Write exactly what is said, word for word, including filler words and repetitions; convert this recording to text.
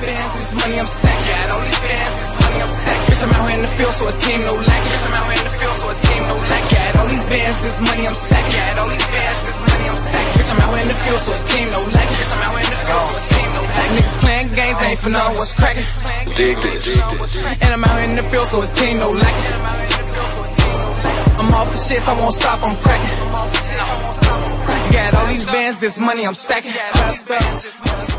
bands, this money I'm stacking. Got all these bands, this money I'm stacking. Bitch, I'm out here in the field, so it's team no lacking. Bitch, I'm out here in the field, so it's team no lacking. Got all these bands, this money I'm stacking. Got all these bands, this money I'm stacking. Bitch, I'm out here in the field, so it's team no lacking. Bitch, I'm out here in the field, so it's team no lacking. Niggas playing games, ain't for knowing what's cracking. Dig this. And I'm out here in the field, so it's team no lacking. I'm off the shits, I won't stop, I'm cracking. Got all these bands, this money I'm stacking.